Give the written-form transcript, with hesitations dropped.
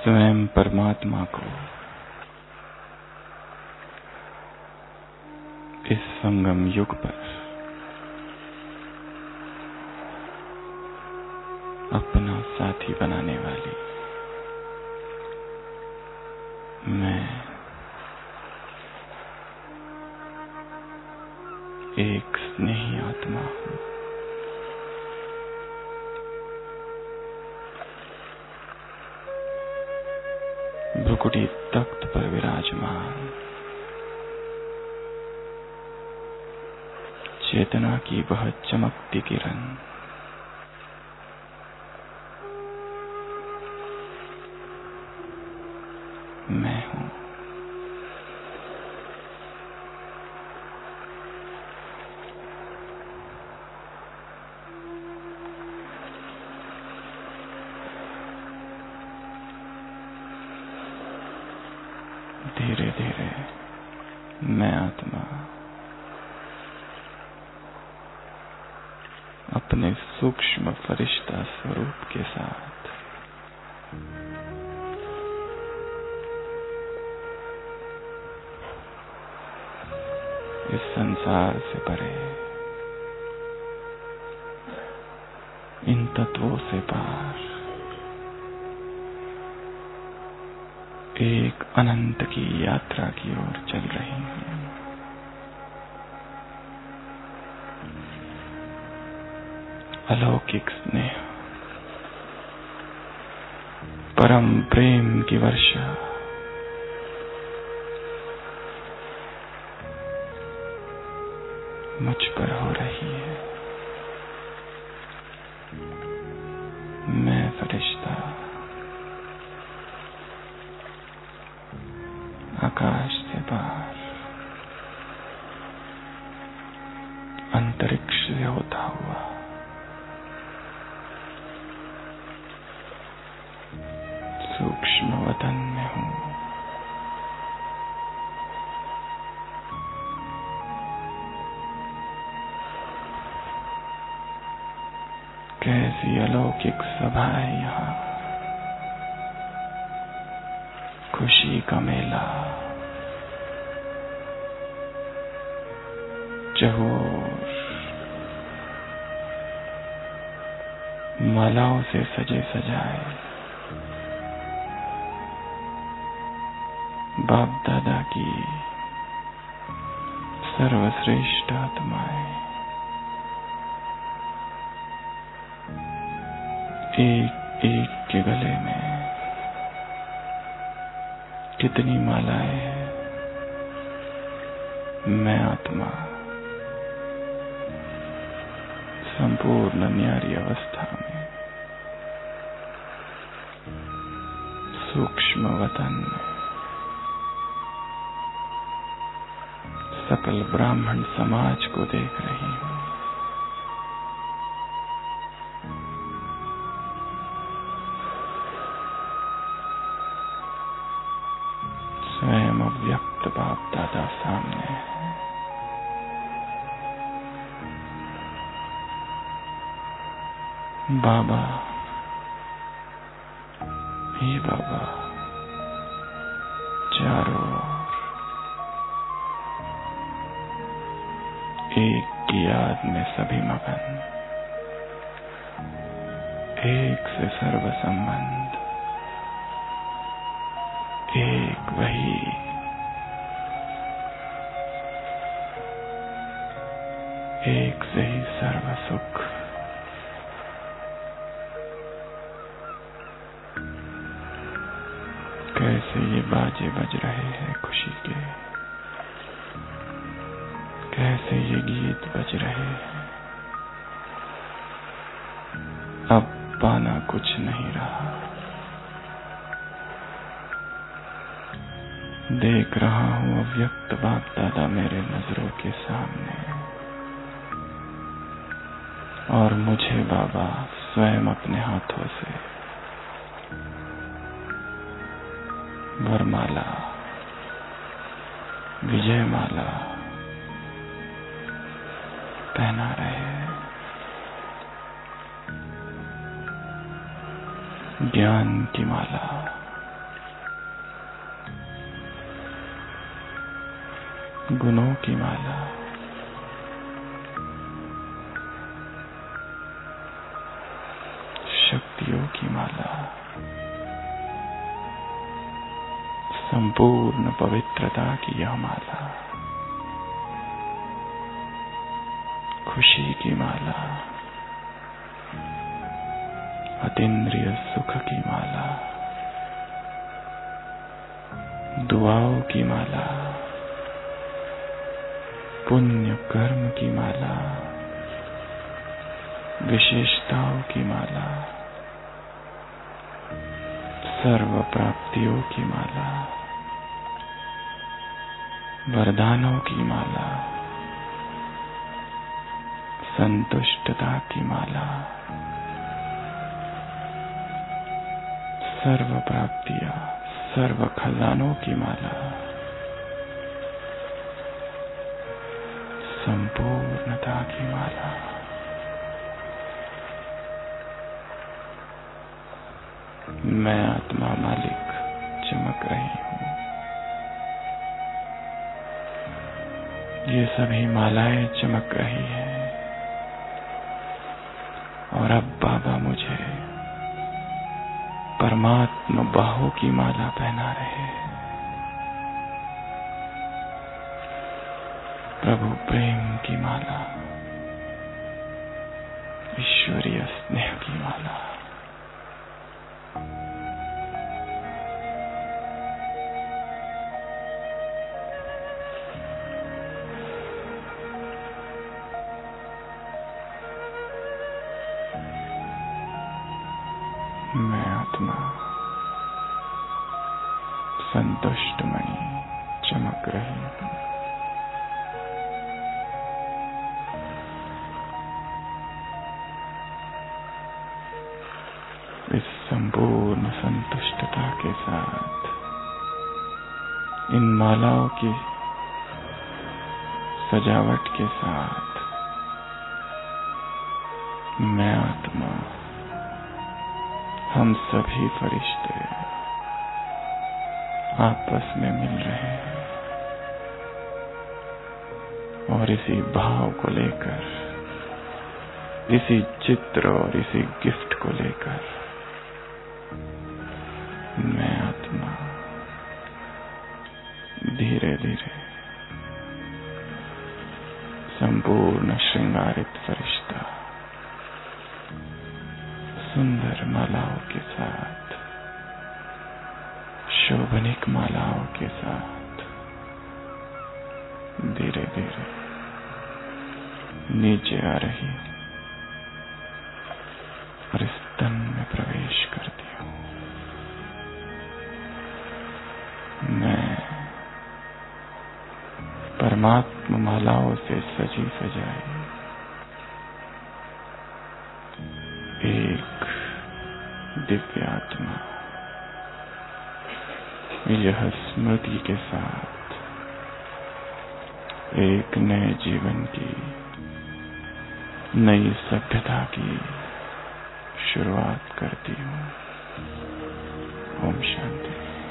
स्वयं परमात्मा को इस संगम युग पर अपना साथी बनाने वाली मैं एक स्नेही आत्मा हूँ। भ्रुकुटी तख्त पर विराजमान चेतना की वह चमकती किरण मैं हूँ। धीरे धीरे मैं आत्मा अपने सूक्ष्म फरिश्ता स्वरूप के साथ इस संसार से परे, इन तत्वों से पार एक अनंत की यात्रा की ओर चल रही हूँ। अलौकिक स्नेह, परम प्रेम की वर्षा मुझ पर हो रही है। मैं फरिश्ता आकाश से पार अंतरिक्ष से होता हुआ सूक्ष्म वतन में हूँ। कैसी अलौकिक सभा है यहाँ, खुशी का मेला चहुओर मालाओं से सजे सजाए बाप दादा की सर्वश्रेष्ठ आत्माएं एक एक के गले में कितनी मालाएं हैं। मैं आत्मा संपूर्ण न्यारी अवस्था में सूक्ष्म वतन में सकल ब्राह्मण समाज को देख रही हूँ। स्वयं अव्यक्त बाप दादा सामने है। बाबा हे बाबा, चारों ओर एक की याद में सभी मगन, एक से सर्व संबंध, एक वही एक से ही सर्व सुख। कैसे ये बाजे बज रहे हैं खुशी के, कैसे ये गीत बज रहे हैं। अब पाना कुछ नहीं रहा, देख रहा हूँ अव्यक्त बाप दादा मेरे नजरों के सामने, और मुझे बाबा स्वयं अपने हाथों से वरमाला, विजयमाला पहना रहे हैं। ज्ञान की माला, गुणों की माला, शक्तियों की माला, संपूर्ण पवित्रता की यह माला, खुशी की माला, अतीन्द्रिय सुख की माला, दुआओं की माला, पुण्य कर्म की माला, विशेषताओं की माला, सर्व प्राप्तियों की माला, वरदानों की माला, संतुष्टता की माला, सर्व प्राप्तियां, सर्व खजानों की माला, संपूर्णता की माला, मैं आत्मा मालिक चमक रही हूं। ये सभी मालाएं चमक रही हैं और अब बाबा मुझे परमात्मा बाहों की माला पहना रहे हैं। प्रभु प्रेम की माला, ईश्वरीय स्नेह की माला, मैं आत्मा संतुष्टमणि चमक रही हूं। इस संपूर्ण संतुष्टता के साथ इन मालाओं की सजावट के साथ मैं आत्मा, हम सभी फरिश्ते आपस में मिल रहे हैं और इसी भाव को लेकर, इसी चित्र और इसी गिफ्ट को लेकर मैं आत्मा धीरे धीरे संपूर्ण श्रृंगारित फरिश्ता सुंदर मालाओं के साथ, शोभनिक मालाओं के साथ धीरे धीरे नीचे आ रही और इस तन में प्रवेश करती हूं। मैं परमात्मा मालाओं से सजी सजाई एक दिव्य आत्मा यह स्मृति के साथ एक नए जीवन की, नई सभ्यता की शुरुआत करती हूं। ओम शांति।